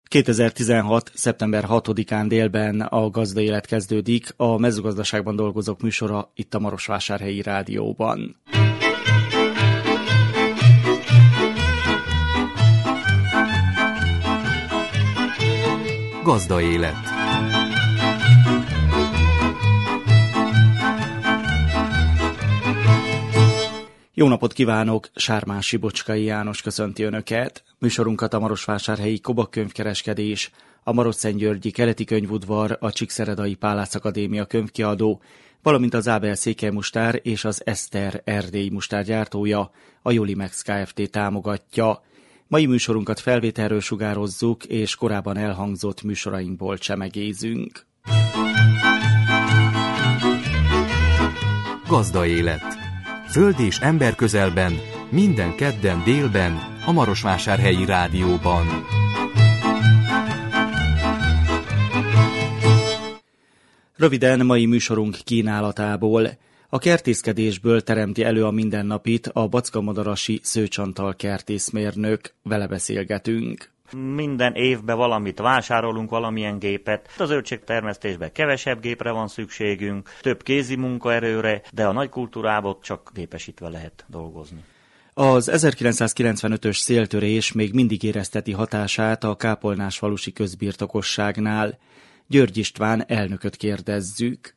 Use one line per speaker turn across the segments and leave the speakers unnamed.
2016. szeptember 6-án délben a Gazda Élet kezdődik, a mezőgazdaságban dolgozók műsora itt a Marosvásárhelyi Rádióban.
Gazda Élet.
Jó napot kívánok! Sármán Sibocskai János köszönti Önöket. Műsorunkat a Marosvásárhelyi Kobak könyvkereskedés, a Marosszentgyörgyi Keleti Könyvudvar, a Csíkszeredai Pálác Akadémia könyvkiadó, valamint az Ábel Székelymustár és az Eszter erdélyi mustár gyártója, a Jolimex Kft. Támogatja. Mai műsorunkat felvételről sugározzuk, és korábban elhangzott műsorainkból csemegézünk.
Gazda Élet. Föld és ember közelben, minden kedden délben, a Marosvásárhelyi Rádióban.
Röviden mai műsorunk kínálatából. A kertészkedésből teremti elő a mindennapit a Bacskamodarasi Szőcs Antal kertészmérnök. Vele beszélgetünk.
Minden évben valamit vásárolunk, valamilyen gépet. A zöldségtermesztésben kevesebb gépre van szükségünk, több kézi munkaerőre, de a nagy kultúrában csak gépesítve lehet dolgozni.
Az 1995-ös széltörés még mindig érezteti hatását a kápolnásfalusi közbirtokosságnál. György István elnököt kérdezzük.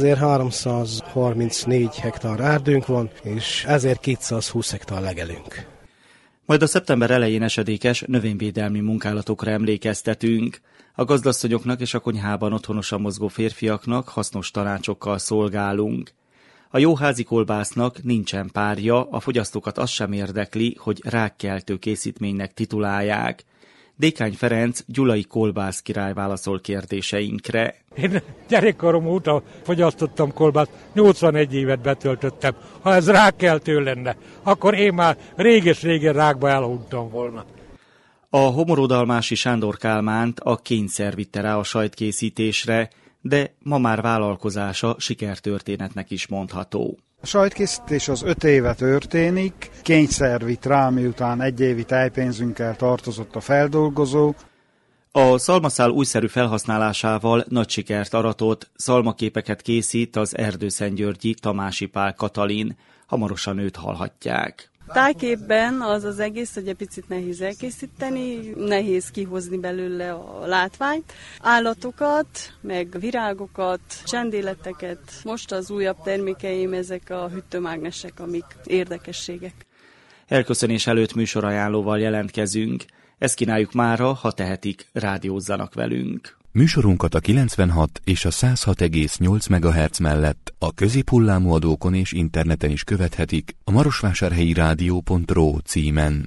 1334 hektár erdőnk van, és 1220 hektár legelünk.
Majd a szeptember elején esedékes növényvédelmi munkálatokra emlékeztetünk. A gazdasszonyoknak és a konyhában otthonosan mozgó férfiaknak hasznos tanácsokkal szolgálunk. A jó házi kolbásznak nincsen párja, a fogyasztókat az sem érdekli, hogy rákkeltő készítménynek titulálják. Dékány Ferenc gyulai kolbász király válaszol kérdéseinkre.
Én gyerekkorom óta fogyasztottam kolbászt, 81 évet betöltöttem. Ha ez rákkeltő lenne, akkor én már réges-régen rákba elhunytam volna.
A homorodalmási Sándor Kálmánt a kényszer vitte rá a sajtkészítésre, de ma már vállalkozása sikertörténetnek is mondható.
A sajtkészítés az 5 éve történik, kényszer vitt rá, miután 1 évi tejpénzünkkel tartozott a feldolgozó.
A szalmaszál újszerű felhasználásával nagy sikert aratott, szalmaképeket készít az erdőszentgyörgyi Tamási Pál Katalin. Hamarosan őt hallhatják.
Tájképben az az egész, hogy egy picit nehéz elkészíteni, nehéz kihozni belőle a látványt. Állatokat, meg virágokat, csendéleteket. Most az újabb termékeim ezek a hűtőmágnesek, amik érdekességek.
Elköszönés előtt műsorajánlóval jelentkezünk. Ezt kínáljuk mára, ha tehetik, rádiózzanak velünk.
Műsorunkat a 96 és a 106,8 MHz mellett a középhullámú adókon és interneten is követhetik a marosvásárhelyi rádió.ro címen.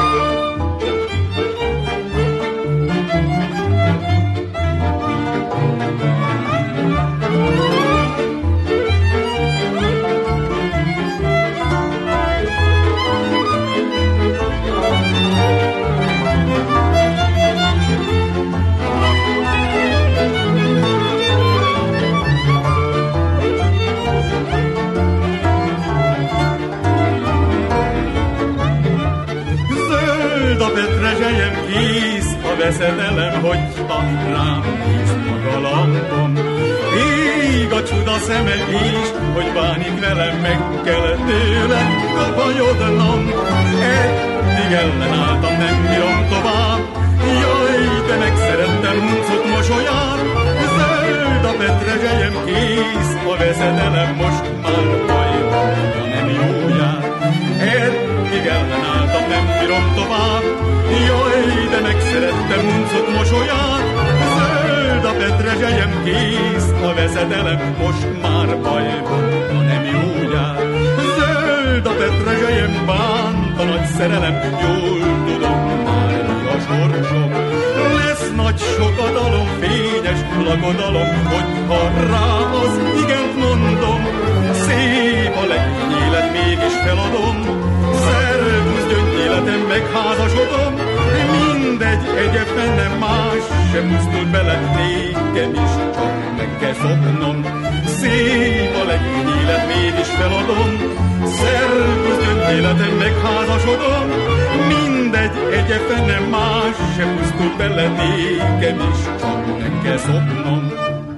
Veszedelem, hogyha rám néz magalambom. Ég a csuda szemed is, hogy bánik velem, meg kell tőlem kapanyodnom. Eddig ellenálltam, nem bírom tovább. Jaj, de megszerettem huncut mosolyát. Zöld a petrezselyem, kész a veszedelem, most már baj van, ha nem jó jár. Eddig ellenálltam, nem bírom tovább. Jaj, de megszerettem huncut mosolyát. Zöld a petrezselyem, kész a veszedelem, most már baj van, ha nem jó jár. Zöld a petrezselyem, bánt a nagy szerelem, jól tudom már mi a sorsom. Lesz nagy sokadalom, fényes lakodalom, hogyha rá az igent mondom. Szép a legény élet, mégis feladom. Szervusz, gyöngyéletem, megházasodom. Mindegy, egyéb bennem más sem pusztul bele, nékem is csak meg kell szoknom. Szép a legény élet, mégis feladom. Szervusz, gyöngyéletem, életem megházasodom, mindegy, egyetlen nem más se pusztul bele nékem is, csak meg kell szoknom.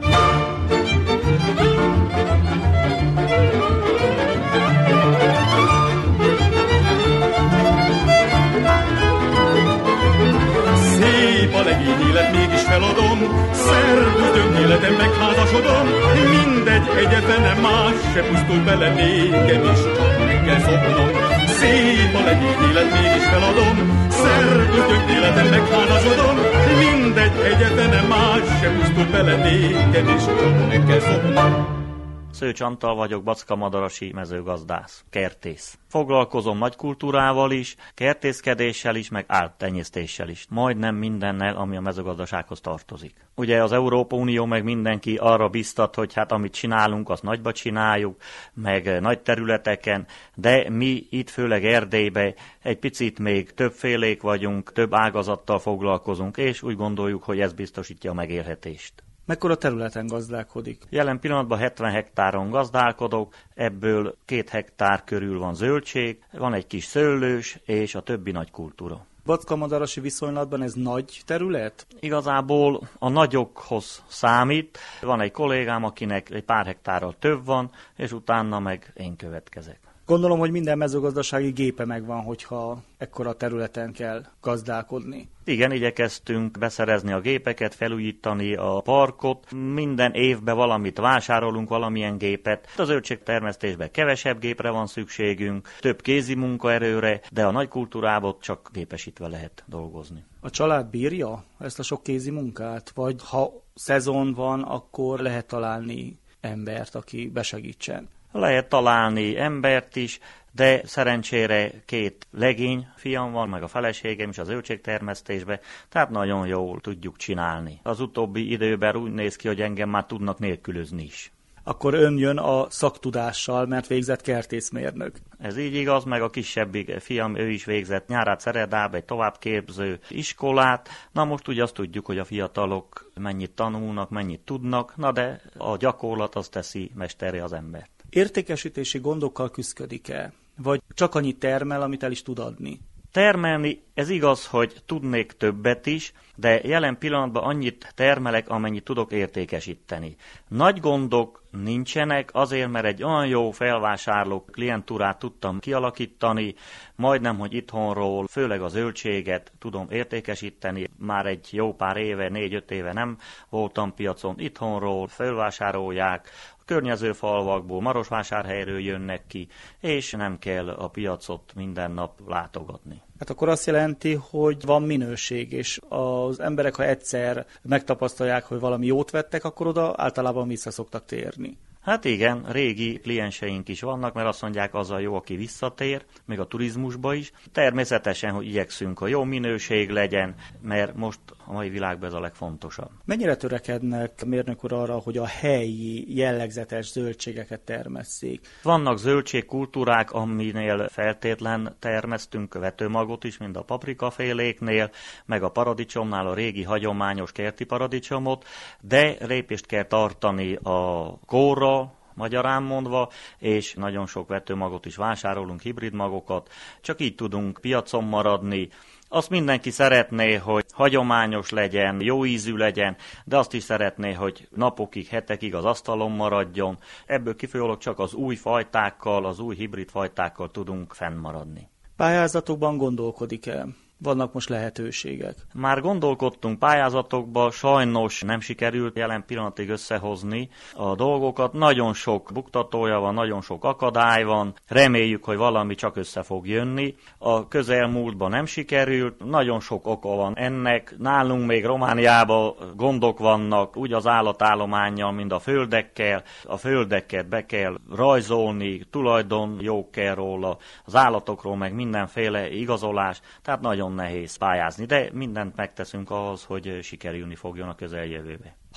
Szép a legény élet, mégis feladom, szervusz, életem megházasodom, mindegy, egyetlen nem más se pusztul bele nékem is, csak meg kell szoknom. Szép a legény élet, mégis feladom, szervusz, életem megházasodom, mindegy, egyetlen nem más se pusztul bele nékem is, csak meg kell szoknom.
Szőcs Antal vagyok, backamadarashi mezőgazdász, kertész. Foglalkozom nagy kultúrával is, kertészkedéssel is, meg állattenyésztéssel is. Majdnem mindennel, ami a mezőgazdasághoz tartozik. Ugye az Európai Unió meg mindenki arra biztat, hogy hát amit csinálunk, azt nagyba csináljuk, meg nagy területeken, de mi itt főleg Erdélybe egy picit még többfélék vagyunk, több ágazattal foglalkozunk, és úgy gondoljuk, hogy ez biztosítja a megélhetést.
Mekkora területen gazdálkodik?
Jelen pillanatban 70 hektáron gazdálkodok, ebből 2 hektár körül van zöldség, van egy kis szőlős, és a többi nagy kultúra.
Backamadarashi viszonylatban ez nagy terület?
Igazából a nagyokhoz számít. Van egy kollégám, akinek egy pár hektárral több van, és utána meg én következek.
Gondolom, hogy minden mezőgazdasági gépe megvan, hogyha ekkora területen kell gazdálkodni.
Igen, igyekeztünk beszerezni a gépeket, felújítani a parkot. Minden évben valamit vásárolunk, valamilyen gépet. A zöldségtermesztésben kevesebb gépre van szükségünk, több kézi munkaerőre, de a nagy kultúrában csak gépesítve lehet dolgozni.
A család bírja ezt a sok kézi munkát? Vagy ha szezon van, akkor lehet találni embert, aki besegítsen?
Lehet találni embert is, de szerencsére 2 legény fiam van, meg a feleségem is a zöldségtermesztésbe, tehát nagyon jól tudjuk csinálni. Az utóbbi időben úgy néz ki, hogy engem már tudnak nélkülözni is.
Akkor ön jön a szaktudással, mert végzett kertészmérnök.
Ez így igaz, meg a kisebbik fiam, ő is végzett Nyárát Szeredába egy továbbképző iskolát. Na most ugye azt tudjuk, hogy a fiatalok mennyit tanulnak, mennyit tudnak, na de a gyakorlat az teszi mesterré az embert.
Értékesítési gondokkal küszködik-e? Vagy csak annyit termel, amit el is tud adni?
Termelni, ez igaz, hogy tudnék többet is, de jelen pillanatban annyit termelek, amennyit tudok értékesíteni. Nagy gondok nincsenek, azért, mert egy olyan jó felvásárló klientúrát tudtam kialakítani, majdnem, hogy itthonról, főleg a zöldséget tudom értékesíteni. Már egy jó pár éve, 4-5 éve nem voltam piacon, itthonról felvásárolják, környező falvakból, Marosvásárhelyről jönnek ki, és nem kell a piacot minden nap látogatni.
Hát akkor azt jelenti, hogy van minőség, és az emberek, ha egyszer megtapasztalják, hogy valami jót vettek, akkor oda általában vissza szoktak térni.
Hát igen, régi klienseink is vannak, mert azt mondják, az a jó, aki visszatér, még a turizmusba is. Természetesen, hogy igyekszünk, hogy jó minőség legyen, mert most a mai világban ez a legfontosabb.
Mennyire törekednek, mérnök úr, arra, hogy a helyi jellegzetes zöldségeket termesszék?
Vannak zöldségkultúrák, aminél feltétlen termesztünk vetőmagot is, mint a paprikaféléknél, meg a paradicsomnál a régi hagyományos kerti paradicsomot, de lépést kell tartani a kórra, magyarán mondva, és nagyon sok vetőmagot is vásárolunk, hibrid magokat, csak így tudunk piacon maradni. Azt mindenki szeretné, hogy hagyományos legyen, jó ízű legyen, de azt is szeretné, hogy napokig, hetekig az asztalon maradjon. Ebből kifolyólag csak az új fajtákkal, az új hibrid fajtákkal tudunk fennmaradni.
Pályázatokban gondolkodik-e? Vannak most lehetőségek?
Már gondolkodtunk pályázatokba, sajnos nem sikerült jelen pillanatig összehozni a dolgokat. Nagyon sok buktatója van, nagyon sok akadály van. Reméljük, hogy valami csak össze fog jönni. A közelmúltban nem sikerült, nagyon sok oka van ennek. Nálunk még Romániában gondok vannak, úgy az állatállománnyal, mint a földekkel. A földeket be kell rajzolni, tulajdonjog kell róla, az állatokról meg mindenféle igazolás, tehát nagyon nehéz pályázni, de mindent megteszünk ahhoz, hogy sikerülni fogjon a közeljövőbe.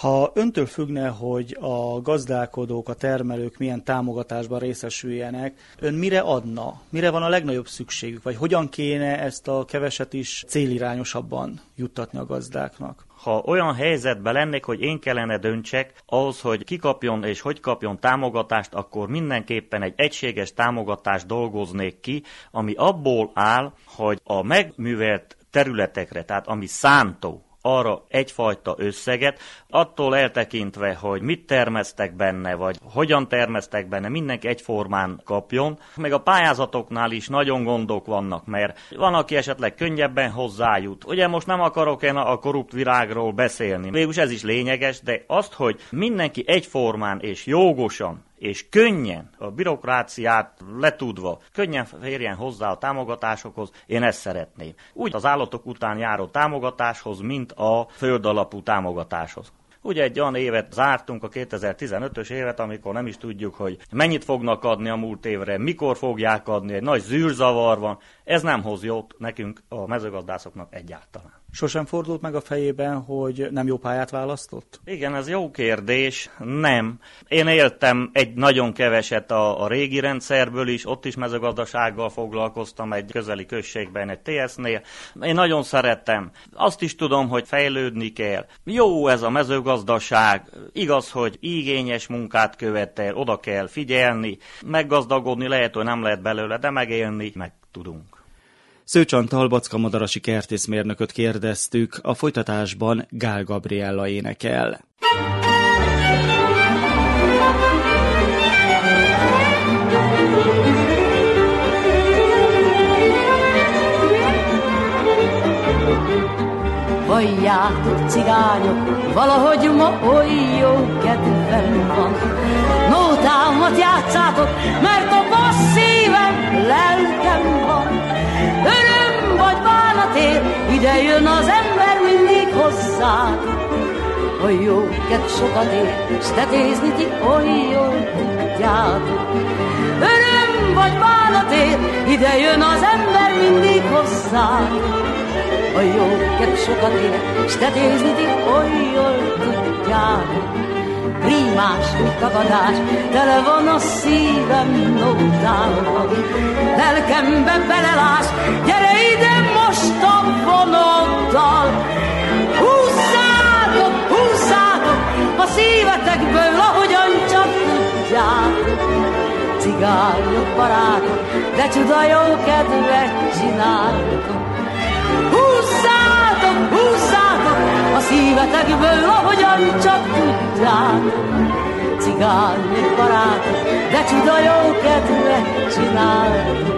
Ha öntől függne, hogy a gazdálkodók, a termelők milyen támogatásban részesüljenek, ön mire adna? Mire van a legnagyobb szükségük? Vagy hogyan kéne ezt a keveset is célirányosabban juttatni a gazdáknak?
Ha olyan helyzetben lennék, hogy én kellene döntsek, ahhoz, hogy ki kapjon és hogy kapjon támogatást, akkor mindenképpen egy egységes támogatást dolgoznék ki, ami abból áll, hogy a megművelt területekre, tehát ami szántó, arra egyfajta összeget, attól eltekintve, hogy mit termesztek benne, vagy hogyan termesztek benne, mindenki egyformán kapjon. Meg a pályázatoknál is nagyon gondok vannak, mert van, aki esetleg könnyebben hozzájut. Ugye most nem akarok én a korrupt virágról beszélni, végülis ez is lényeges, de azt, hogy mindenki egyformán és jogosan és könnyen, a bürokráciát letudva, könnyen férjen hozzá a támogatásokhoz, én ezt szeretném. Úgy az állatok után járó támogatáshoz, mint a földalapú támogatáshoz. Ugye egy olyan évet zártunk, a 2015-ös évet, amikor nem is tudjuk, hogy mennyit fognak adni a múlt évre, mikor fogják adni, egy nagy zűrzavar van. Ez nem hoz jót nekünk, a mezőgazdászoknak egyáltalán.
Sosem fordult meg a fejében, hogy nem jó pályát választott?
Igen, ez jó kérdés. Nem. Én éltem egy nagyon keveset a régi rendszerből is, ott is mezőgazdasággal foglalkoztam egy közeli községben, egy TS-nél. Én nagyon szerettem. Azt is tudom, hogy fejlődni kell. Jó ez a mezőgazdaság. Igaz, hogy igényes munkát követel, oda kell figyelni, meggazdagodni lehet, hogy nem lehet belőle, de megélni meg tudunk.
Szőcs Antal Backa-Madarasi kertészmérnököt kérdeztük, a folytatásban Gál Gabriella énekel.
Halljátok, cigányok, valahogy ma oly jó kedvem van. Nótámat játszátok, mert a passzívem lelkem van. Öröm vagy bánat ér, ide jön az ember mindig hozzátok. A jóket sokat ér, s tetézni ti oly jól tudjátok. Öröm vagy bánat ér, ide jön az ember mindig hozzátok. A jóket sokat ér, s tetézni ti oly jól tudjátok. Prímás tagadás, tele van a szívem nótával. Lelkembe belelás, gyere ide most a vonattal. Húzzátok, húzzátok a szívetekből, ahogyan csak tudjátok. Cigányok, barátok, de csuda jó kedvet csináltok. Húzzátok, húzzátok a szívetekből, ahogyan csak tudjátok. Cigányok, barátok, de csuda jó kedvet csináltok.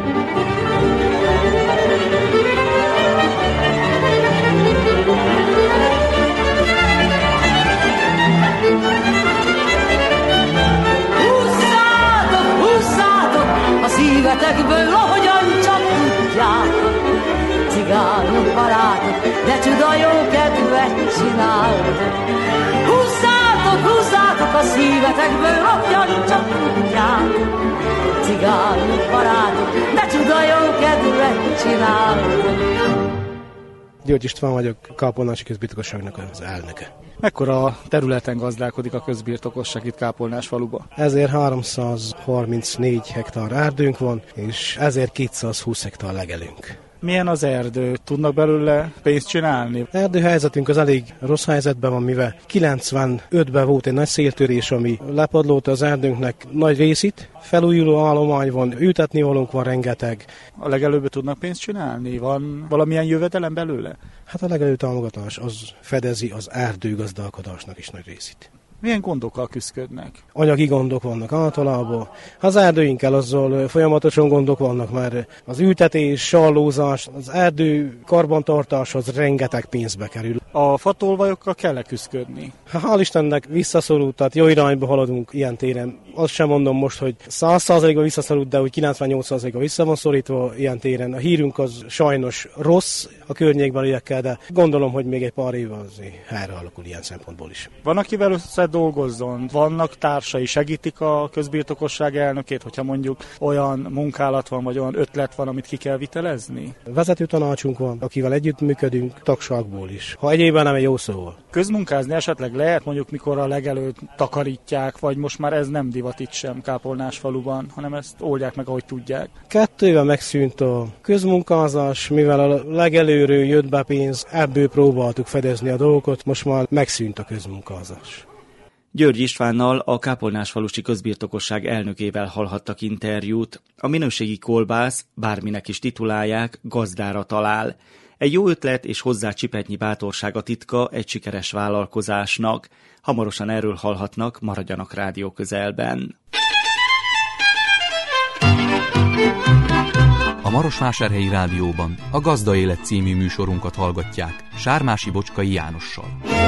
Húzzátok, húzzátok a szívetekből, ahogyan csak tudjátok. Cigányok, barátok, de csuda jó kedvet csináltok. Húzzátok, húzzátok a szívetekből, ahogyan csak tudjátok. Cigányok, barátok, de csuda jó kedvet csináltok.
György István vagyok, Kápolnási közbirtokosságnak az elnöke.
Mekkora területen gazdálkodik a közbirtokosság itt Kápolnás faluba?
1334 hektár erdőnk van, és 1220 hektár legelünk.
Milyen az erdő? Tudnak belőle pénzt csinálni?
Erdőhelyzetünk az elég rossz helyzetben van, mivel 95-ben volt egy nagy széltörés, ami lepadlóta az erdőnknek nagy részét. Felújuló állomány van, ültetni valónk van rengeteg.
A legelőbb tudnak pénzt csinálni? Van valamilyen jövedelem belőle?
Hát a legelőbb támogatás az fedezi az erdőgazdálkodásnak is nagy részét.
Milyen gondokkal küzdködnek?
Anyagi gondok vannak általában. Az erdőinkkel azzal folyamatosan gondok vannak, mert az ültetés, sallózás, az erdő karbantartás az rengeteg pénzbe kerül.
A fatolvajokkal kell küzdködni?
Hál' Istennek visszaszorult, tehát jó irányba haladunk ilyen téren. Azt sem mondom most, hogy 100%-ba visszaszorult, de hogy 98%-ba vissza van szorítva ilyen téren. A hírünk az sajnos rossz a környékbeliekkel, de gondolom, hogy még egy pár év azért helyre alakul ilyen szempontból is.
Van, akivel összedolgozzon? Vannak társai, segítik a közbirtokosság elnökét, hogyha mondjuk olyan munkálat van, vagy olyan ötlet van, amit ki kell vitelezni?
Vezető tanácsunk van, akivel együtt működünk, tagságból is. Ha nyílében, nem egy jó szóval.
Közmunkázni esetleg lehet, mondjuk mikor a legelőtt takarítják, vagy most már ez nem divat itt sem Kápolnásfaluban, hanem ezt oldják meg, ahogy tudják. 2 éve megszűnt a közmunkázás, mivel a legelőről jött be pénz, ebből próbáltuk fedezni a dolgokat, most már megszűnt a közmunkázás.
György Istvánnal, a Kápolnásfalusi Közbirtokosság elnökével hallhattak interjút. A minőségi kolbász, bárminek is titulálják, gazdára talál. Egy jó ötlet és hozzá csipetnyi bátorság a titka egy sikeres vállalkozásnak. Hamarosan erről hallhatnak, maradjanak rádió közelben.
A Marosvásárhelyi Rádióban a Gazda Élet című műsorunkat hallgatják Sármási Bocskai Jánossal.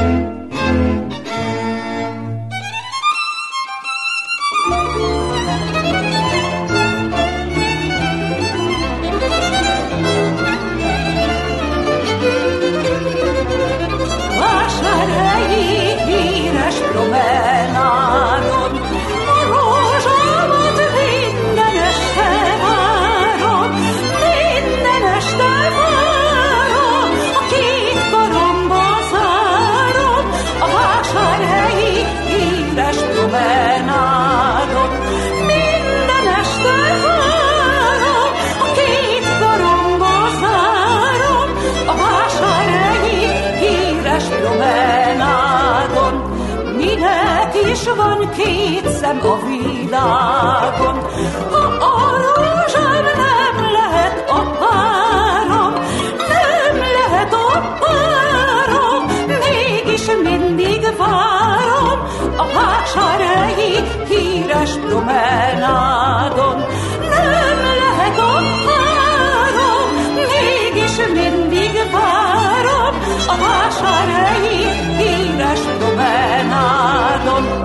Van 2 szem a világon, ha a rózsám nem lehet a párom, nem lehet a párom, mégis mindig várom a vásárhelyi híres promenádon. Nem lehet a párom, mégis mindig várom a vásárhelyi híres promenádon.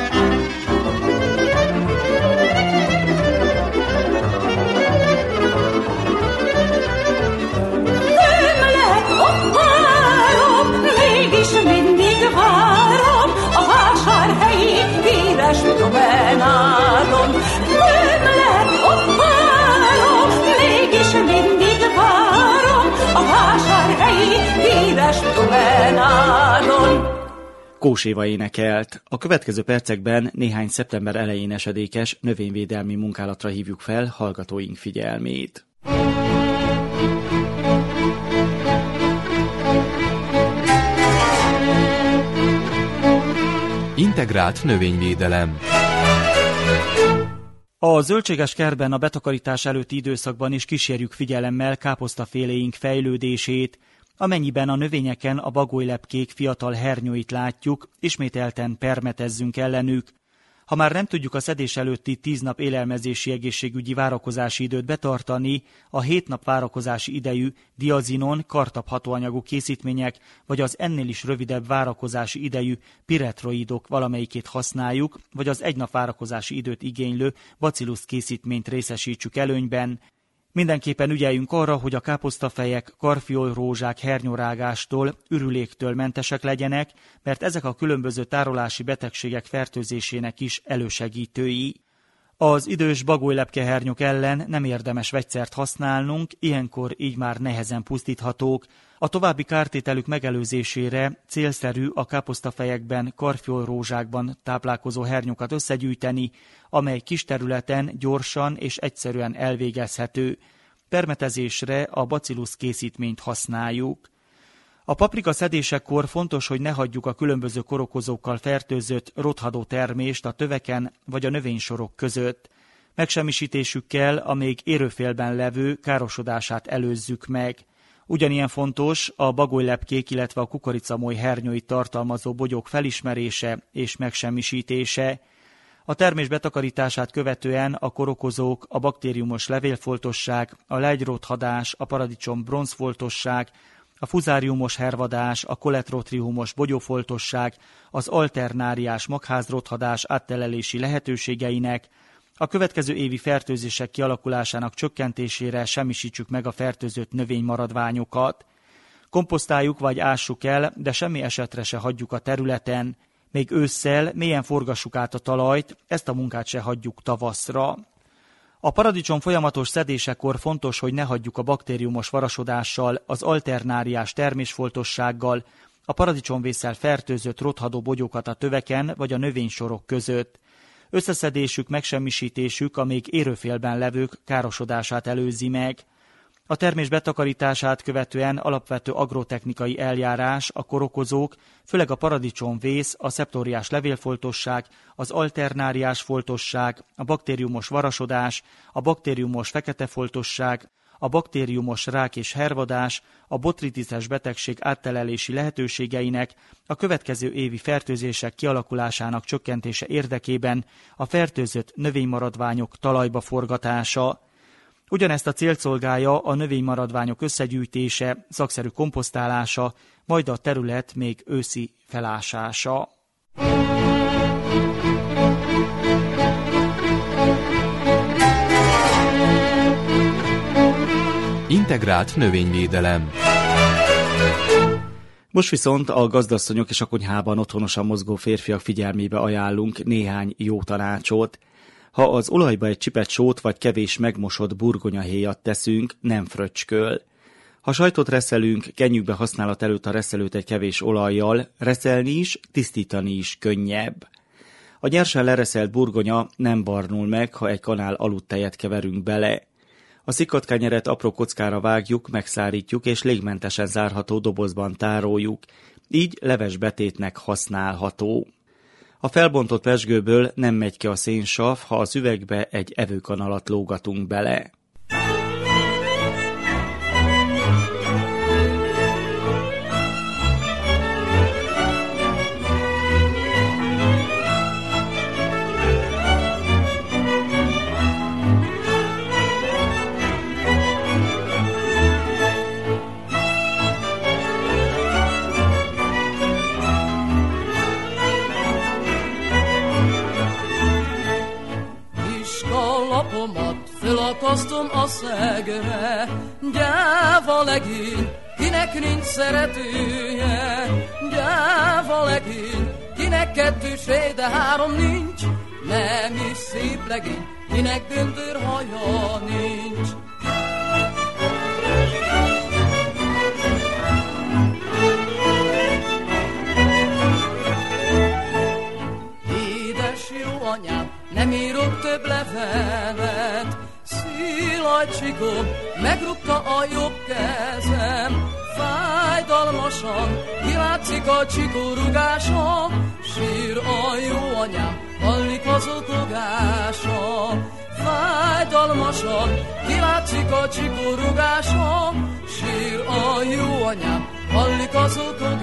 Promenádon. Nem lehet ott várom, mégis mindig várom a vásárhelyi híres promenádon.
Kós Éva énekelt. A következő percekben néhány szeptember elején esedékes növényvédelmi munkálatra hívjuk fel hallgatóink figyelmét.
Integrált növényvédelem.
A zöldséges kertben a betakarítás előtti időszakban is kísérjük figyelemmel káposztaféléink fejlődését. Amennyiben a növényeken a bagolylepkék fiatal hernyóit látjuk, ismételten permetezzünk ellenük. Ha már nem tudjuk a szedés előtti 10 nap élelmezési egészségügyi várakozási időt betartani, a 7 nap várakozási idejű diazinon, kartaphatóanyagú készítmények, vagy az ennél is rövidebb várakozási idejű piretroidok valamelyikét használjuk, vagy az 1 nap várakozási időt igénylő bacillus készítményt részesítsük előnyben. Mindenképpen ügyeljünk arra, hogy a káposztafejek, karfiolrózsák hernyórágástól, ürüléktől mentesek legyenek, mert ezek a különböző tárolási betegségek fertőzésének is elősegítői. Az idős bagolylepkehernyók ellen nem érdemes vegyszert használnunk, ilyenkor így már nehezen pusztíthatók. A további kártételük megelőzésére célszerű a káposztafejekben, karfiolrózsákban táplálkozó hernyókat összegyűjteni, amely kis területen gyorsan és egyszerűen elvégezhető. Permetezésre a bacillus készítményt használjuk. A paprika szedésekor fontos, hogy ne hagyjuk a különböző korokozókkal fertőzött rothadó termést a töveken vagy a növénysorok között. Megsemmisítésükkel a még érőfélben levő károsodását előzzük meg. Ugyanilyen fontos a bagolylepkék, illetve a kukoricamoly hernyóit tartalmazó bogyók felismerése és megsemmisítése. A termés betakarítását követően a korokozók, a baktériumos levélfoltosság, a legyrothadás, a paradicsom bronzfoltosság, a fuzáriumos hervadás, a koletrotriumos bogyófoltosság, az alternáriás magházrothadás áttelelési lehetőségeinek, a következő évi fertőzések kialakulásának csökkentésére semmisítsük meg a fertőzött növénymaradványokat. Komposztáljuk vagy ássuk el, de semmi esetre se hagyjuk a területen. Még ősszel mélyen forgassuk át a talajt, ezt a munkát se hagyjuk tavaszra. A paradicsom folyamatos szedésekor fontos, hogy ne hagyjuk a baktériumos varasodással, az alternáriás termésfoltossággal, a paradicsomvésszel fertőzött rothadó bogyókat a töveken vagy a növénysorok között. Összeszedésük, megsemmisítésük a még érőfélben levők károsodását előzi meg. A termés betakarítását követően alapvető agrotechnikai eljárás a korokozók, főleg a paradicsomvész, a szeptóriás levélfoltosság, az alternáriás foltosság, a baktériumos varasodás, a baktériumos feketefoltosság, a baktériumos rák és hervadás, a botritiszes betegség áttelelési lehetőségeinek, a következő évi fertőzések kialakulásának csökkentése érdekében a fertőzött növénymaradványok talajba forgatása. Ugyanezt a célt szolgálja a növénymaradványok összegyűjtése, szakszerű komposztálása, majd a terület még őszi felásása.
Integrált növényvédelem.
Most viszont a gazdasszonyok és a konyhában otthonosan mozgó férfiak figyelmébe ajánlunk néhány jó tanácsot. Ha az olajba egy csipet sót vagy kevés megmosott burgonyahéjat teszünk, nem fröccsköl. Ha sajtot reszelünk, kenjük be használat előtt a reszelőt egy kevés olajjal, reszelni is, tisztítani is könnyebb. A nyersen lereszelt burgonya nem barnul meg, ha egy kanál aludtejet keverünk bele. A szikott kenyeret apró kockára vágjuk, megszárítjuk és légmentesen zárható dobozban tároljuk, így levesbetétnek használható. A felbontott pezsgőből nem megy ki a szénsav, ha az üvegbe egy evőkanalat lógatunk bele.
Fölakasztom a szegre, gyáva legény, kinek nincs szeretője. Gyáva legény, kinek kettős rej, de három nincs. Nem is szép legény, kinek göndör haja nincs. Édes jó anyám, nem írok több levelet. Szilajcsikon megrúgta a jobb kezem, fájdalmasan kilátszik a csikorúgása, sír a jó anyám, hallik az okogása. Fájdalmasan kilátszik a csikorúgása, sír a jó anyám, hallik az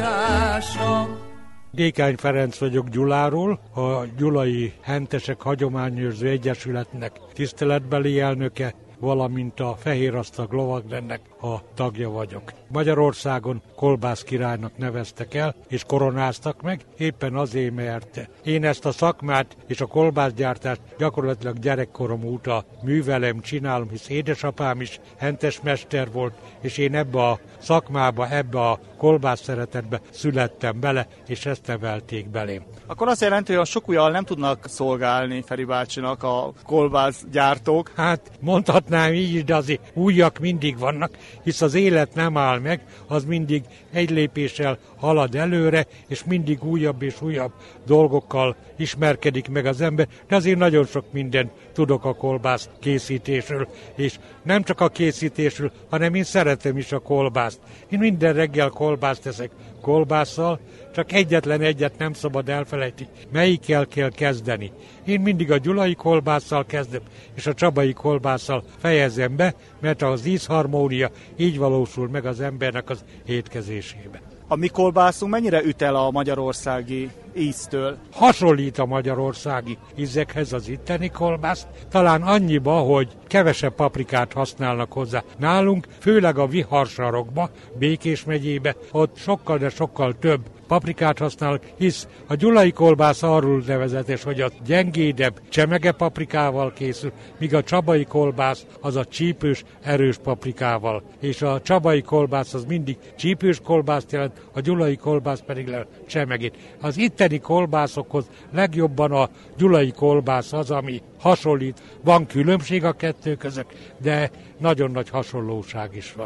okogása.
Dékány Ferenc vagyok Gyuláról, a Gyulai Hentesek Hagyományőrző Egyesületnek tiszteletbeli elnöke, valamint a Fehérasztag Lovagrendnek a tagja vagyok. Magyarországon kolbász királynak neveztek el, és koronáztak meg, éppen azért, mert én ezt a szakmát és a kolbászgyártást gyakorlatilag gyerekkorom óta művelem, csinálom, hisz édesapám is hentes mester volt, és én ebbe a szakmába, ebbe a kolbász szeretetbe születtem bele, és ezt nevelték belém.
Akkor azt jelenti, hogy a sok ujjal nem tudnak szolgálni Feri bácsinak a kolbászgyártók?
Hát mondhatnám így, de azért újak mindig vannak, hisz az élet nem áll meg, az mindig egy lépéssel halad előre, és mindig újabb és újabb dolgokkal ismerkedik meg az ember, de azért nagyon sok mindent tudok a kolbász készítésről, és nem csak a készítésről, hanem én szeretem is a kolbászt. Én minden reggel kolbászt teszek kolbásszal, csak egyetlen egyet nem szabad elfelejteni, melyikkel kell kezdeni. Én mindig a gyulai kolbásszal kezdem, és a csabai kolbásszal fejezem be, mert az ízharmónia így valósul meg az embernek az étkezésébe.
A mi kolbászunk mennyire üt el a magyarországi íztől?
Hasonlít a magyarországi ízekhez az itteni kolbász, talán annyiba, hogy kevesebb paprikát használnak hozzá. Nálunk, főleg a Viharsarokba, Békés megyébe, ott sokkal, de sokkal több paprikát használnak, hisz a gyulai kolbász arról nevezetes, hogy a gyengédebb csemege paprikával készül, míg a csabai kolbász az a csípős, erős paprikával. És a csabai kolbász az mindig csípős kolbászt jelent, a gyulai kolbász pedig csemegét. Az itteni kolbászokhoz legjobban a gyulai kolbász az, ami hasonlít. Van különbség a kettő között, de nagyon nagy hasonlóság is van.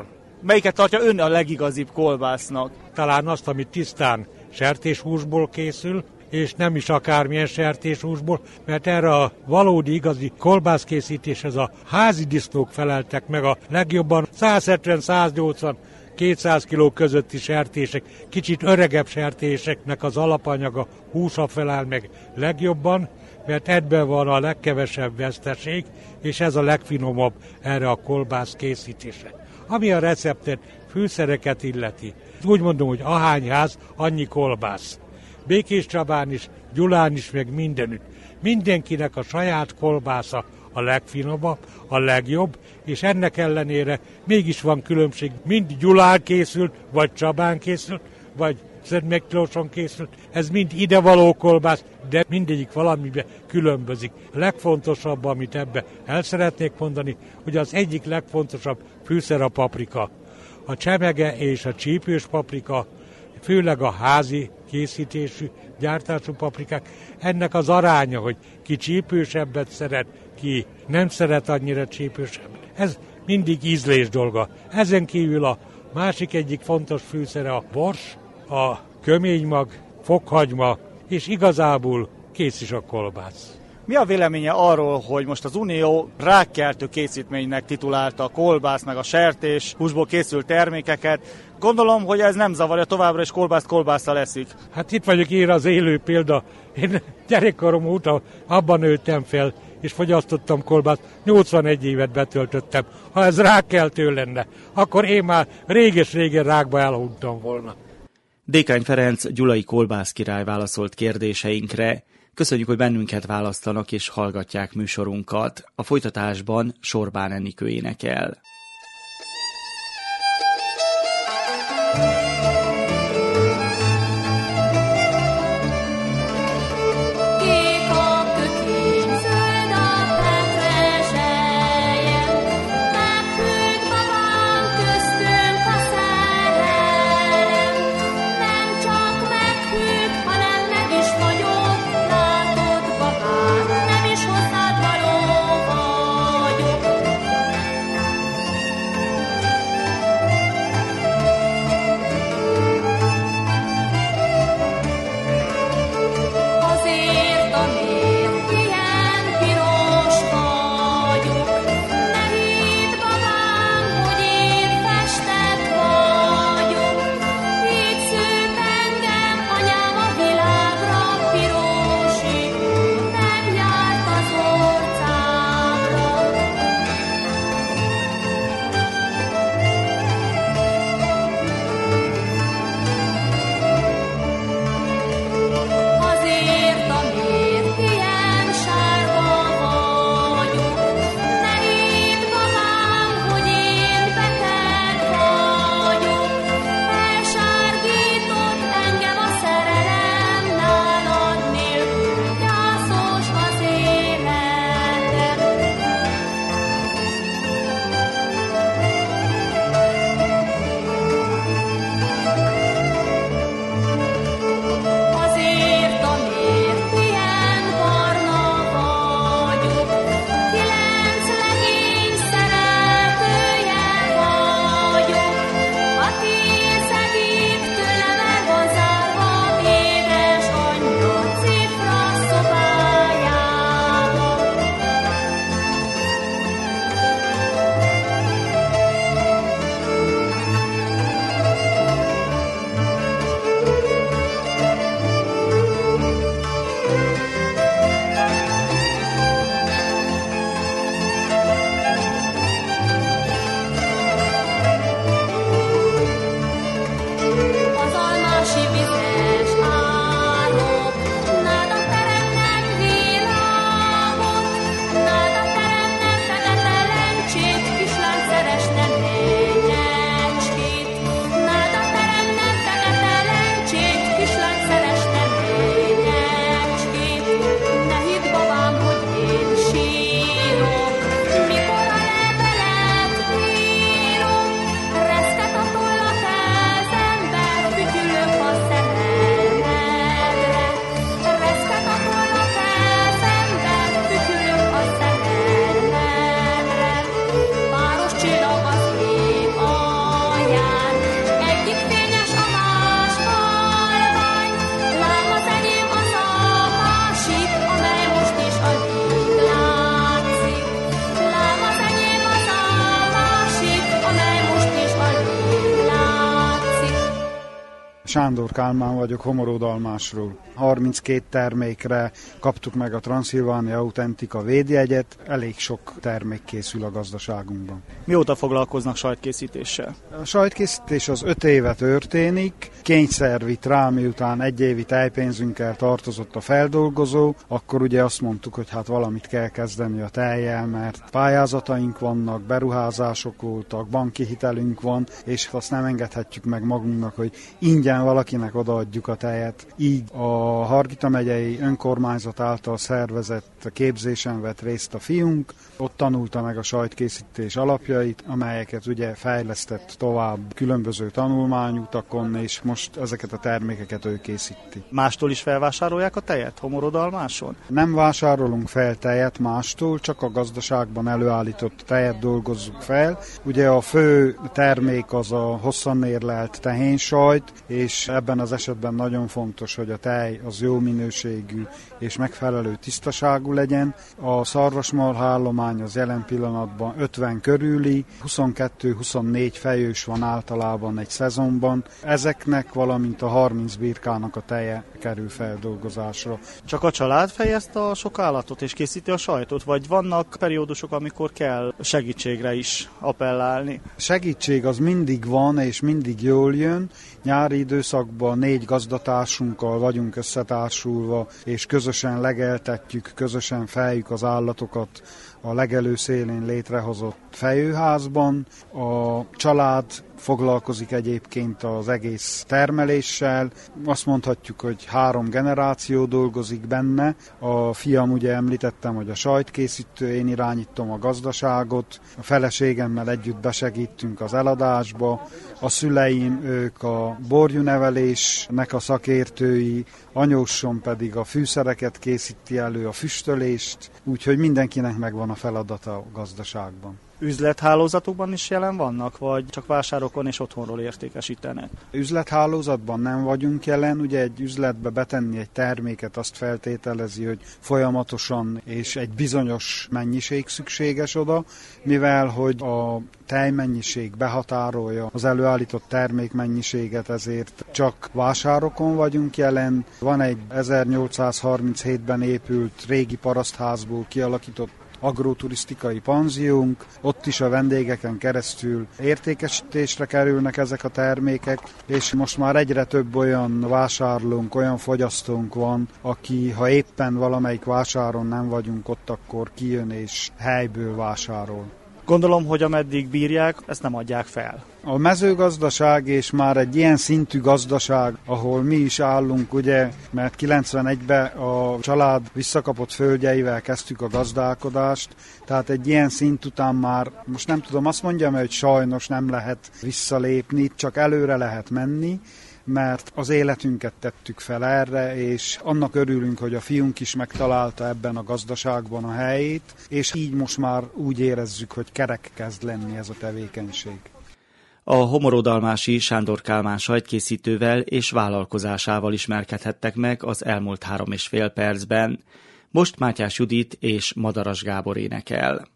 Melyiket tartja ön a legigazibb kolbásznak?
Talán azt, ami tisztán sertéshúsból készül, és nem is akármilyen sertéshúsból, mert erre a valódi igazi kolbászkészítéshez a házi disznók feleltek meg a legjobban. 170-180 200 kg közötti sertések, kicsit öregebb sertéseknek az alapanyaga húsa felel meg legjobban, mert ebben van a legkevesebb veszteség, és ez a legfinomabb erre a kolbász készítése. Ami a receptet, fűszereket illeti. Úgy mondom, hogy ahány ház, annyi kolbász. Békés Csabán is, Gyulán is, meg mindenütt. Mindenkinek a saját kolbásza a legfinomabb, a legjobb, és ennek ellenére mégis van különbség. Mind Gyulán készült, vagy Csabán készült, vagy Szent Miklóson készült. Ez mind idevaló kolbász, de mindegyik valamiben különbözik. A legfontosabb, amit ebbe el szeretnék mondani, hogy az egyik legfontosabb fűszer a paprika. A csemege és a csípős paprika, főleg a házi készítésű, gyártású paprikák, ennek az aránya, hogy ki csípősebbet szeret, ki nem szeret annyira csípősebbet. Ez mindig ízlés dolga. Ezen kívül a másik egyik fontos fűszere a bors, a köménymag, fokhagyma, és igazából kész is a kolbász.
Mi a véleménye arról, hogy most az Unió rákkeltő készítménynek titulálta a kolbász meg a sertés húsból készült termékeket? Gondolom, hogy ez nem zavarja, továbbra is kolbásszal leszik.
Hát itt vagyok én az élő példa. Én gyerekkorom óta abban nőttem fel, és fogyasztottam kolbászt. 81 évet betöltöttem. Ha ez rákkeltő lenne, akkor én már réges-régen rákba elhunytam volna.
Dékány Ferenc, gyulai kolbászkirály válaszolt kérdéseinkre. Köszönjük, hogy bennünket választanak és hallgatják műsorunkat. A folytatásban Sorbán Enikő énekel.
Sándor Kálmán vagyok Homorodalmásról. 32 termékre kaptuk meg a Transzilvánia Autentika védjegyet, elég sok termék készül a gazdaságunkban.
Mióta foglalkoznak sajtkészítéssel?
A sajtkészítés az 5 éve történik, kényszer vitt rá, miután 1 évi tejpénzünkkel tartozott a feldolgozó, akkor ugye azt mondtuk, hogy hát valamit kell kezdeni a tejjel, mert pályázataink vannak, beruházások voltak, banki hitelünk van, és azt nem engedhetjük meg magunknak, hogy ingyen valakinek odaadjuk a tejet. Így a Hargita megyei önkormányzat által szervezett képzésen vett részt a fiunk, ott tanulta meg a sajtkészítés alapjait, amelyeket ugye fejlesztett tovább különböző tanulmányutakon, és most ezeket a termékeket ő készíti.
Mástól is felvásárolják a tejet Homorodalmáson?
Nem vásárolunk fel tejet mástól, csak a gazdaságban előállított tejet dolgozzuk fel. Ugye a fő termék az a hosszan érlelt tehénsajt, és ebben az esetben nagyon fontos, hogy a tej az jó minőségű és megfelelő tisztaságú legyen. A szarvasmarhállomány az jelen pillanatban 50 körüli, 22-24 fejős van általában egy szezonban. Ezeknek, valamint a 30 birkának a teje kerül feldolgozásra.
Csak a család fejezt a sok állatot és készíti a sajtot, vagy vannak periódusok, amikor kell segítségre is appellálni?
Segítség az mindig van, és mindig jól jön. Nyári időszakban 4 gazdatársunkkal vagyunk összetársulva, és közösen legeltetjük, közösen feljük az állatokat a legelő szélén létrehozott fejőházban. A család foglalkozik egyébként az egész termeléssel. Azt mondhatjuk, hogy 3 generáció dolgozik benne. A fiam, ugye említettem, hogy a sajtkészítő, én irányítom a gazdaságot. A feleségemmel együtt besegítünk az eladásba. A szüleim, ők a borjúnevelésnek a szakértői, anyósom pedig a fűszereket készíti elő, a füstölést, úgyhogy mindenkinek megvan a feladata a gazdaságban.
Üzlethálózatokban is jelen vannak, vagy csak vásárokon és otthonról értékesítenek?
Üzlethálózatban nem vagyunk jelen, ugye egy üzletbe betenni egy terméket azt feltételezi, hogy folyamatosan és egy bizonyos mennyiség szükséges oda, mivel hogy a tejmennyiség behatárolja az előállított termékmennyiséget, ezért csak vásárokon vagyunk jelen. Van egy 1837-ben épült régi parasztházból kialakított agroturisztikai panziónk, ott is a vendégeken keresztül értékesítésre kerülnek ezek a termékek, és most már egyre több olyan vásárlónk, olyan fogyasztónk van, aki, ha éppen valamelyik vásáron nem vagyunk ott, akkor kijön és helyből vásárol.
Gondolom, hogy ameddig bírják, ezt nem adják fel.
A mezőgazdaság és már egy ilyen szintű gazdaság, ahol mi is állunk, ugye, mert 91-ben a család visszakapott földjeivel kezdtük a gazdálkodást, tehát egy ilyen szint után már, most nem tudom, azt mondjam, hogy sajnos nem lehet visszalépni, csak előre lehet menni, mert az életünket tettük fel erre, és annak örülünk, hogy a fiunk is megtalálta ebben a gazdaságban a helyét, és így most már úgy érezzük, hogy kerek kezd lenni ez a tevékenység.
A homorodalmási Sándor Kálmán sajtkészítővel és vállalkozásával ismerkedhettek meg az elmúlt 3,5 percben. Most Mátyás Judit és Madaras Gábor énekel.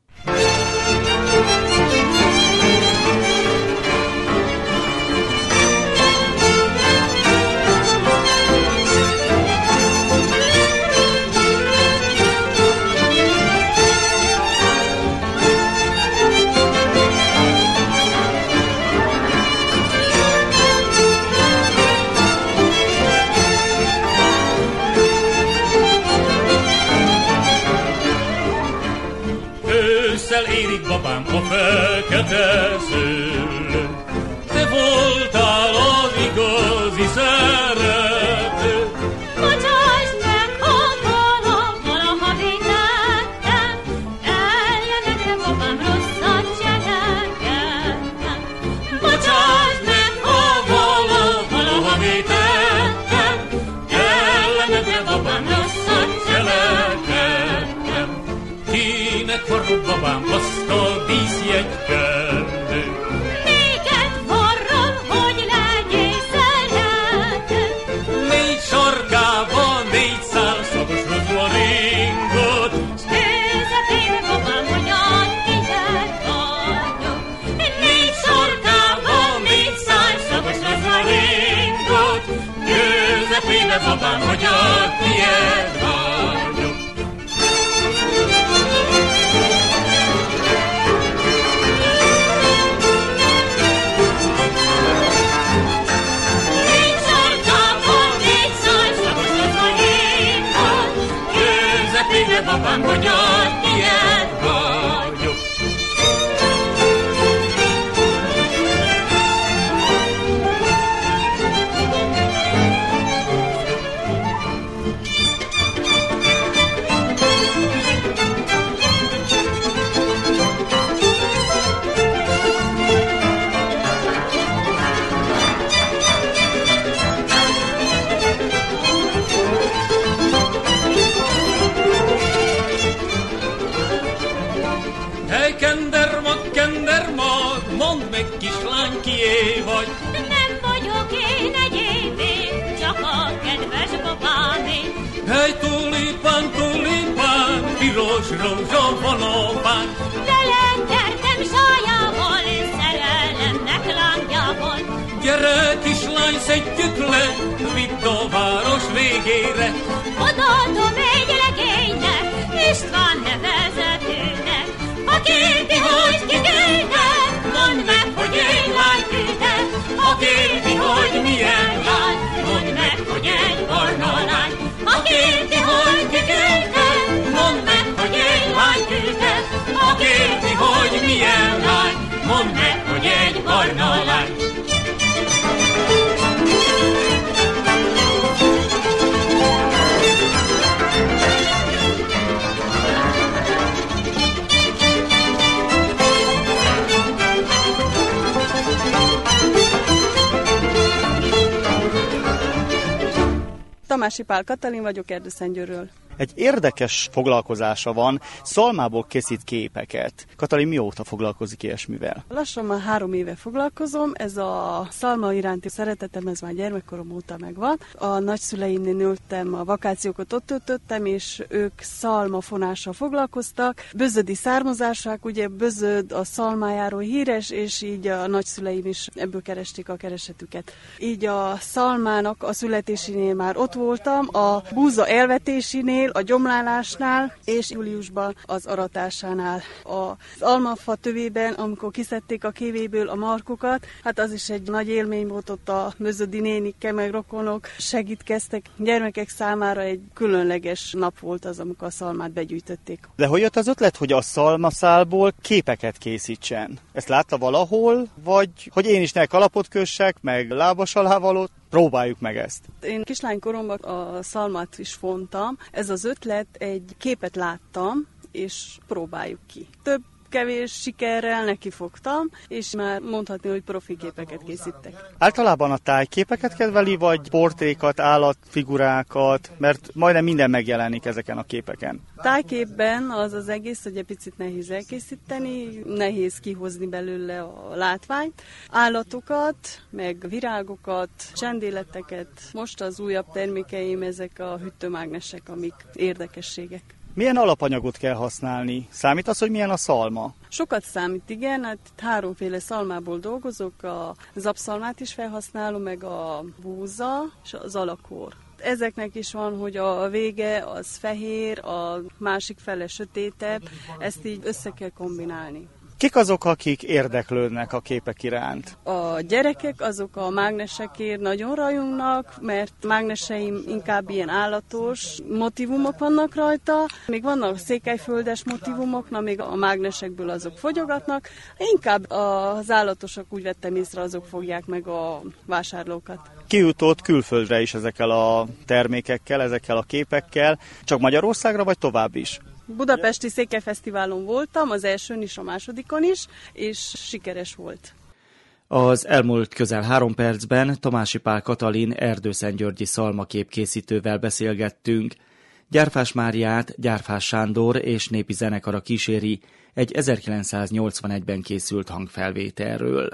Érik babám a fekete szőlő, te voltál az igazi szerető.
Bocsáss meg, ha valaha vétettem, eljönnek-e babám rosszat cselekedtem. Bocsáss meg, ha valaha vétettem, eljönnek-e babám rosszat cselekedtem. Kinek varrod babám azt a díszjegykendő? Néked varrom, hogy legyél szerető. 4 sarkában 4 szál szagos rozmaringot, s közepén babám, hogy antiket vagyok. 4 sarkában 4 szál szagos rozmaringot,
babám, magyar, tiéd vagyok.
Négy sarkában, négy szaj, szagos az a hívhat,
Józsefine babám, magyar, tiéd vagyok.
Hely, kendermag, mondd meg, kislány, kié vagy?
nem vagyok én egyévé, csak a kedves babámé.
Hely, tulipán, piros rózsa van a pán.
Telengertem sájával, szerelemnek lángjával.
Gyere, kislány, szedjük le, vidd a város végére.
Odaadom egy legénynek, István nevezetőnek. Ha kérdi, hogy ki küldtem, mondd meg, hogy egy lány küldtem. Ha kérdi, hogy milyen lány, mondd meg, hogy egy barna lány. Ha kérdi, hogy ki küldtem, mondd meg, hogy egy lány küldtem. Ha kérdi, hogy milyen lány, mondd meg, hogy egy barna lány.
Tamási Pál Katalin vagyok, Erdőszentgyőrről.
Egy érdekes foglalkozása van, szalmából készít képeket. Katalin mióta foglalkozik ilyesmivel?
Lassan már 3 éve foglalkozom, ez a szalma iránti szeretetem, ez már gyermekkorom óta megvan. A nagyszüleimnél nőttem, a vakációkat ott töltöttem, és ők szalmafonással foglalkoztak. Bözödi származásák, ugye Bözöd a szalmájáról híres, és így a nagyszüleim is ebből keresték a keresetüket. Így a szalmának a születésénél már ott voltam, a búza elvetésénél, a gyomlálásnál, és júliusban az aratásánál. Az almafa tövében, amikor kiszedték a kévéből a markokat, hát az is egy nagy élmény volt, ott a Bözödi nénikkel, meg rokonok segítkeztek. Gyermekek számára egy különleges nap volt az, amikor a szalmát begyűjtötték.
De hogy jött az ötlet, hogy a szalmaszálból képeket készítsen? Ezt látta valahol, vagy hogy én is ne kalapot kössek, meg lábas alávalót? Próbáljuk meg ezt.
Én kislánykoromban a szalmát is fontam. Ez az ötlet, egy képet láttam, és próbáljuk ki. Kevés sikerrel nekifogtam, és már mondhatni, hogy profi képeket készítek.
Általában a tájképeket kedveli, vagy portrékat, állatfigurákat, mert majdnem minden megjelenik ezeken a képeken.
Tájképben az az egész, hogy egy picit nehéz elkészíteni, nehéz kihozni belőle a látványt. Állatokat, meg virágokat, csendéleteket. Most az újabb termékeim ezek a hűtőmágnesek, amik érdekességek.
Milyen alapanyagot kell használni? Számít az, hogy milyen a szalma?
Sokat számít, igen. Hát 3 szalmából dolgozok, a zapszalmát is felhasználom, meg a búza és az alakor. Ezeknek is van, hogy a vége az fehér, a másik fele sötétebb, ezt így össze kell kombinálni.
Kik azok, akik érdeklődnek a képek iránt?
A gyerekek azok a mágnesekért nagyon rajongnak, mert mágneseim inkább ilyen állatos motivumok vannak rajta. Még vannak székelyföldes motivumok, na még a mágnesekből azok fogyogatnak. Inkább az állatosok, úgy vettem észre, azok fogják meg a vásárlókat.
Kijutott külföldre is ezekkel a termékekkel, ezekkel a képekkel, csak Magyarországra vagy tovább is?
Budapesti Székelyfesztiválon voltam, az elsőn is, a másodikon is, és sikeres volt.
Az elmúlt közel 3 percben Tamási Pál Katalin erdőszentgyörgyi szalmaképkészítővel beszélgettünk. Gyárfás Máriát Gyárfás Sándor és népi zenekara kíséri egy 1981-ben készült hangfelvételről.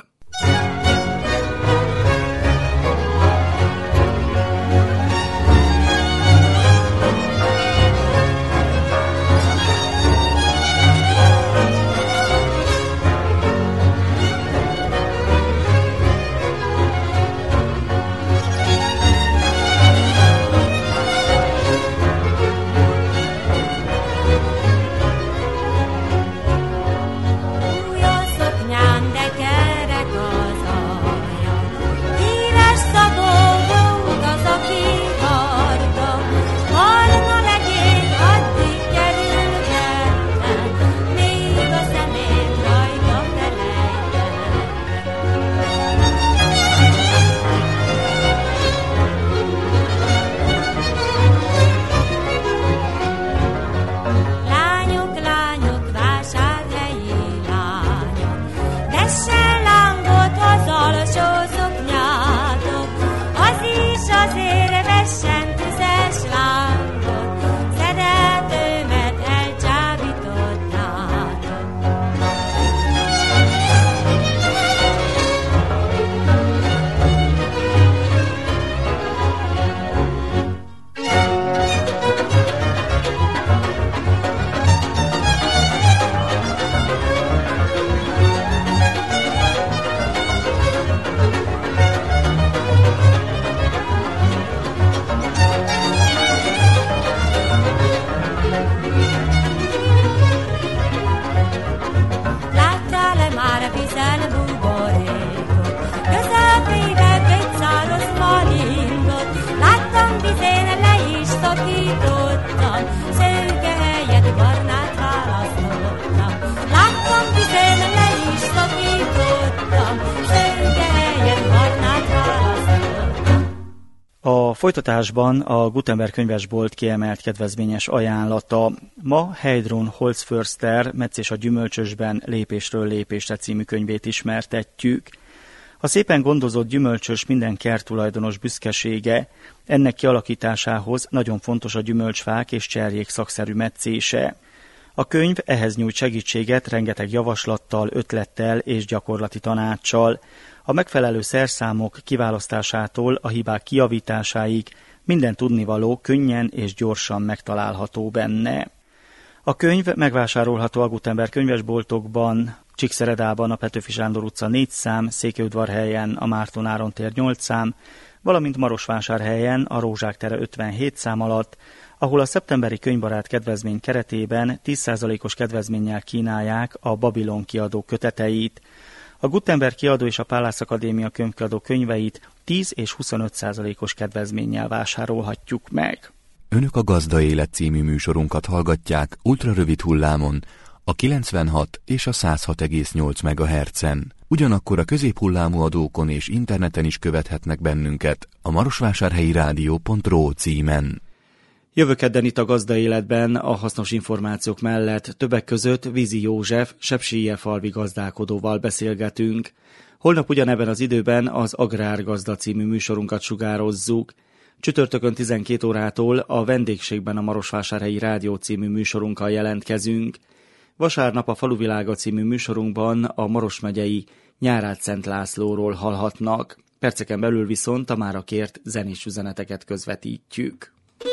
választottam, szőke helyett barnát választottam. Láttam, hiszen le is szakítottam, szőke helyett barnát választottam.
A folytatásban a Gutenberg könyvesbolt kiemelt kedvezményes ajánlata. Ma Heidrun Holzförster Metz és a gyümölcsösben lépésről lépésre című könyvét ismertetjük. A szépen gondozott gyümölcsös minden kerttulajdonos büszkesége. Ennek kialakításához nagyon fontos a gyümölcsfák és cserjék szakszerű metszése. A könyv ehhez nyújt segítséget rengeteg javaslattal, ötlettel és gyakorlati tanáccsal. A megfelelő szerszámok kiválasztásától a hibák kijavításáig minden tudnivaló könnyen és gyorsan megtalálható benne. A könyv megvásárolható a Gutenberg könyvesboltokban, Csíkszeredában a Petőfi Sándor utca 4 szám, Székelyudvarhelyen a Márton Áron tér 8 szám, valamint Marosvásárhelyen a Rózsák tere 57 szám alatt, ahol a szeptemberi könyvbarát kedvezmény keretében 10%-os kedvezménnyel kínálják a Babilon kiadó köteteit. A Gutenberg kiadó és a Pallas Akadémia könyvkiadó könyveit 10 és 25%-os kedvezménnyel vásárolhatjuk meg.
Önök a Gazda Élet című műsorunkat hallgatják ultrarövid hullámon, a 96 és a 106,8 MHz-en. Ugyanakkor a középhullámú adókon és interneten is követhetnek bennünket a marosvásárhelyi rádió.ro címen.
Jövő kedden itt a Gazda Életben a hasznos információk mellett többek között Vízi József, Sepsíjefalvi gazdálkodóval beszélgetünk. Holnap ugyanebben az időben az Agrárgazda című műsorunkat sugározzuk. Csütörtökön 12 órától a Vendégségben a Marosvásárhelyi Rádió című műsorunkkal jelentkezünk. Vasárnap a Faluvilága című műsorunkban a Maros megyei Nyárád Szent Lászlóról hallhatnak. Perceken belül viszont a mára kért zenés üzeneteket közvetítjük.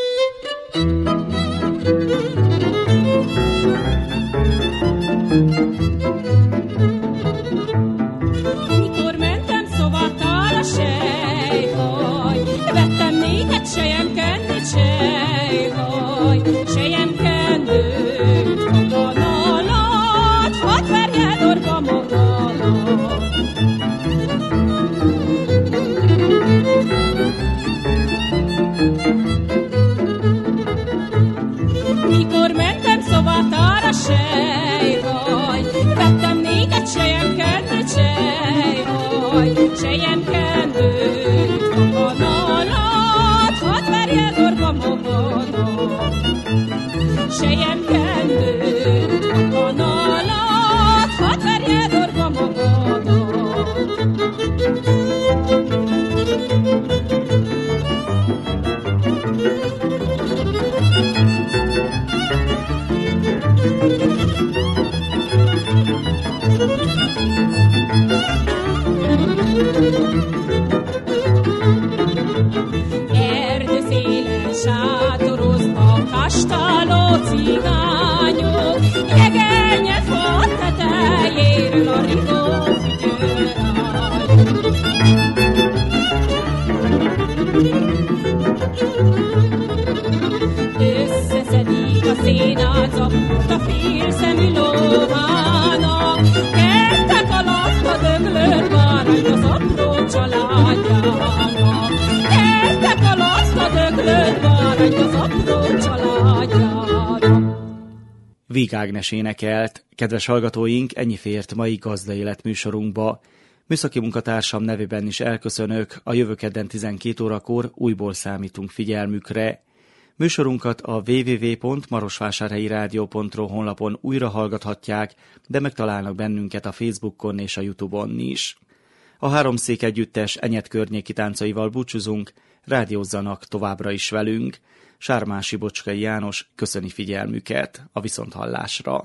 Mikor mentem szovatára sejhaj, vettem néket selyemkendőt sejhaj, selyemkendőt foganalát, hadd verje dorba maganat. Mikor mentem szovatára sejhaj, vettem néket selyemkendőt sejhaj, selyemkendőt foganalát, hadd verje dorba maganat. Selyemkendőt foganalát, hadd verje dorba maganat. Erdőszélen sátoroznak kastáló cigányok, jegenye fa tetejéről a rigó fügyőrány. Összeszedik a szénát zappot a félszemű lóvának, kertek alatt a döglött bárány az apró családjának. Kertek alatt a döglött bárány az apró családjának.
Víg Ágnes énekelt. Kedves hallgatóink, ennyi fért mai Gazda Élet műsorunkba. Műszaki munkatársam nevében is elköszönök, a jövő kedden 12 órakor újból számítunk figyelmükre. Műsorunkat a www.marosvásárhelyirádió.ro honlapon újra hallgathatják, de megtalálnak bennünket a Facebookon és a YouTube-on is. A Háromszék együttes Enyed környéki táncaival búcsúzunk, rádiózzanak továbbra is velünk. Sármási Bocskai János köszöni figyelmüket, a viszonthallásra.